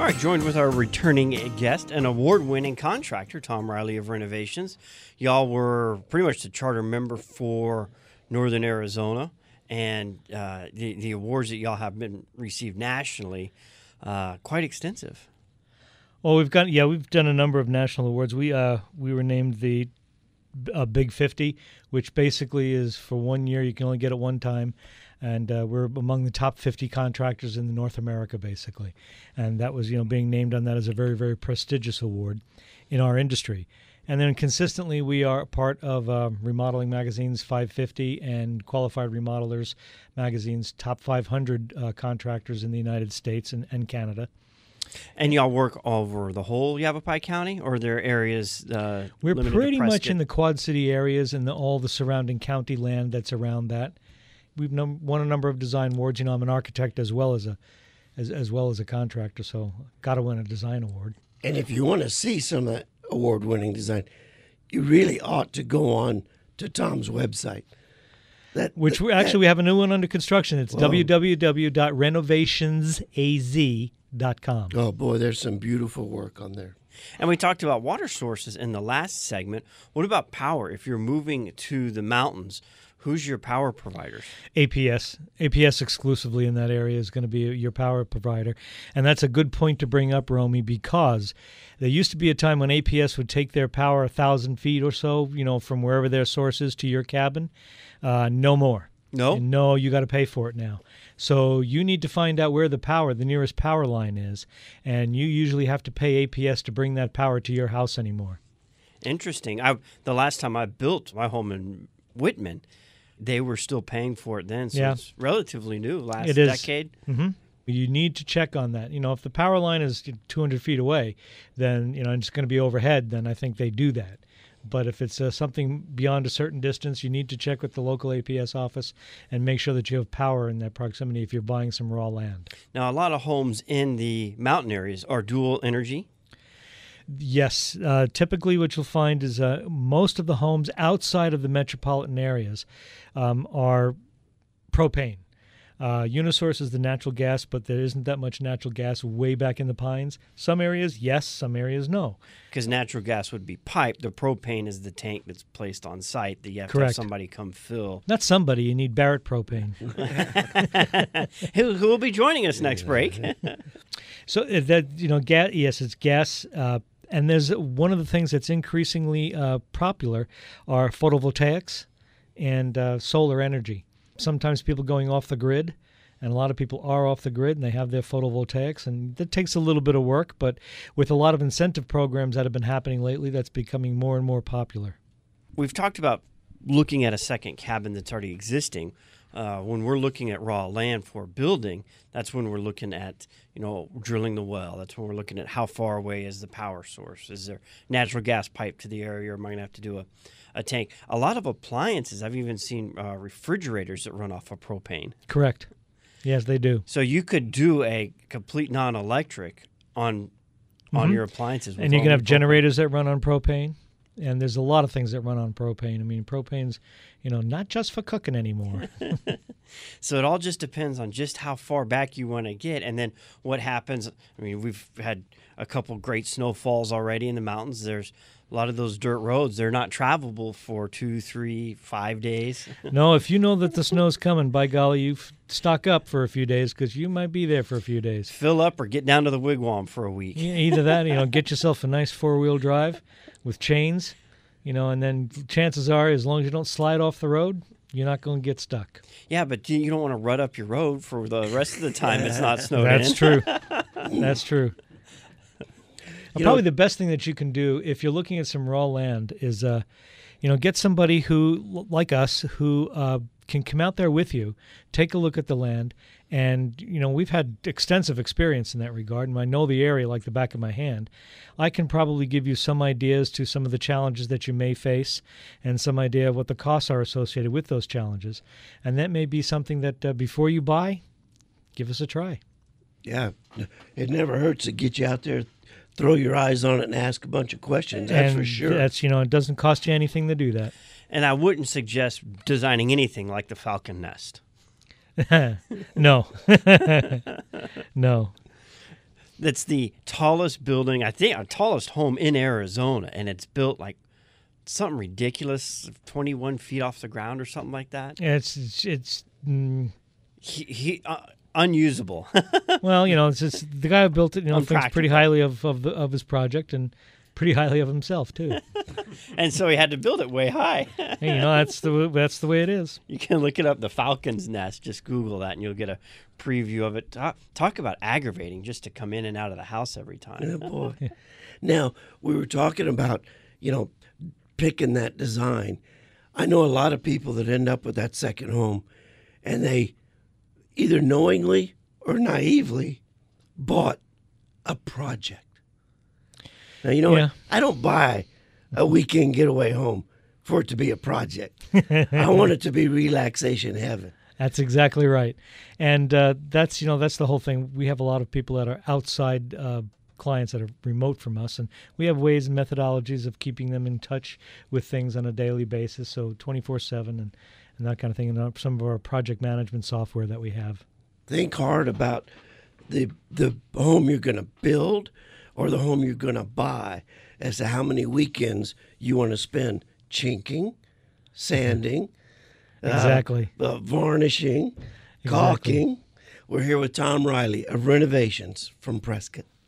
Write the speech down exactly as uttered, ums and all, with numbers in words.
right, joined with our returning guest, an award-winning contractor, Tom Riley of Renovations. Y'all were pretty much the charter member for Northern Arizona, and uh, the, the awards that y'all have been received nationally, uh, quite extensive. Well, we've got yeah, we've done a number of national awards. We uh we were named the uh, Big fifty, which basically is for one year. You can only get it one time. And uh, we're among the top fifty contractors in North America, basically. And that was, you know, being named on that as a very, very prestigious award in our industry. And then consistently, we are part of uh, Remodeling Magazine's five fifty and Qualified Remodelers Magazine's top five hundred uh, contractors in the United States and, and Canada. And y'all work over the whole Yavapai County, or are there areas uh, We're limited pretty to much Prescott? in the Quad City areas and the, all the surrounding county land that's around that. We've num- won a number of design awards. You know, I'm an architect as well as a as as well as a contractor, so got to win a design award. And if you want to see some of that award-winning design, you really ought to go on to Tom's website. That Which that, we, actually we have a new one under construction. It's Whoa. w w w dot renovations a z dot com. Oh boy, there's some beautiful work on there. And we talked about water sources in the last segment. What about power? If you're moving to the mountains, who's your power providers? A P S. A P S exclusively in that area is going to be your power provider. And that's a good point to bring up, Romy, because there used to be a time when A P S would take their power a thousand feet or so, you know, from wherever their source is to your cabin. Uh, no more. No? And no, you got to pay for it now. So you need to find out where the power, the nearest power line is, and you usually have to pay A P S to bring that power to your house anymore. Interesting. I, the last time I built my home in Whitman, they were still paying for it then, so Yeah. it's relatively new, last It is. decade. Mm-hmm. You need to check on that. You know, if the power line is two hundred feet away, then, you know, it's going to be overhead, then I think they do that. But if it's uh, something beyond a certain distance, you need to check with the local A P S office and make sure that you have power in that proximity if you're buying some raw land. Now, a lot of homes in the mountain areas are dual energy. Yes. Uh, typically what you'll find is uh, most of the homes outside of the metropolitan areas um, are propane. Uh, Unisource is the natural gas, but there isn't that much natural gas way back in the pines. Some areas, yes. Some areas, no. Because natural gas would be piped. The propane is the tank that's placed on site that you have Correct. to have somebody come fill. Not somebody. You need Barrett Propane. who, who will be joining us next break? So uh, that, you know, gas, yes, it's gas. Uh, and there's one of the things that's increasingly uh, popular are photovoltaics and uh, solar energy. Sometimes people going off the grid, and a lot of people are off the grid, and they have their photovoltaics, and that takes a little bit of work, but with a lot of incentive programs that have been happening lately, that's becoming more and more popular. We've talked about looking at a second cabin that's already existing. Uh, when we're looking at raw land for building, that's when we're looking at, you know, drilling the well. That's when we're looking at how far away is the power source. Is there natural gas pipe to the area, or am I going to have to do a, a tank? A lot of appliances, I've even seen uh, refrigerators that run off of propane. Correct. Yes, they do. So you could do a complete non-electric on on Mhm. your appliances. with And you all can the have propane. generators that run on propane. And there's a lot of things that run on propane. I mean, propane's, you know, not just for cooking anymore. So it all just depends on just how far back you want to get, and then what happens. I mean, we've had a couple great snowfalls already in the mountains. There's a lot of those dirt roads. They're not travelable for two, three, five days. No, if you know that the snow's coming, by golly, you f- stock up for a few days because you might be there for a few days. Fill up or get down to the wigwam for a week. E- Either that, you know, get yourself a nice four-wheel drive with chains, you know, and then chances are, as long as you don't slide off the road, you're not going to get stuck. Yeah, but you you don't want to rut up your road for the rest of the time it's not snowed That's in. true. That's true. You Probably know- the best thing that you can do if you're looking at some raw land is, uh, you know, get somebody who, like us, who uh, can come out there with you, take a look at the land, and, you know, we've had extensive experience in that regard, and I know the area like the back of my hand. I can probably give you some ideas to some of the challenges that you may face and some idea of what the costs are associated with those challenges. And that may be something that uh, before you buy, give us a try. Yeah, it never hurts to get you out there, throw your eyes on it, and ask a bunch of questions. That's and for sure. That's, you know, it doesn't cost you anything to do that. And I wouldn't suggest designing anything like the Falcon Nest. No. No. that's the tallest building, I think, our tallest home in Arizona, and it's built like something ridiculous, twenty-one feet off the ground or something like that. Yeah, it's it's, it's mm, He, he uh, unusable. well, you know, it's just the guy who built it. You know, thinks pretty Unpractical. highly of of, the, of his project and pretty highly of himself too. And so he had to build it way high. Hey, you know, that's the that's the way it is. You can look it up, the Falcon's Nest. Just Google that, and you'll get a preview of it. Talk, talk about aggravating just to come in and out of the house every time. Yeah, boy. Now, we were talking about, you know, picking that design. I know a lot of people that end up with that second home, and they either knowingly or naively bought a project. Now, you know Yeah. what? I don't buy a weekend getaway home for it to be a project. I want it to be relaxation heaven. That's exactly right, and uh, that's you know that's the whole thing. We have a lot of people that are outside uh, clients that are remote from us, and we have ways and methodologies of keeping them in touch with things on a daily basis. So twenty-four seven and and that kind of thing, and uh, some of our project management software that we have. Think hard about the the home you're going to build or the home you're going to buy as to how many weekends you want to spend chinking, sanding, Exactly. uh, uh, varnishing, Exactly. caulking. We're here with Tom Riley of Renovations from Prescott.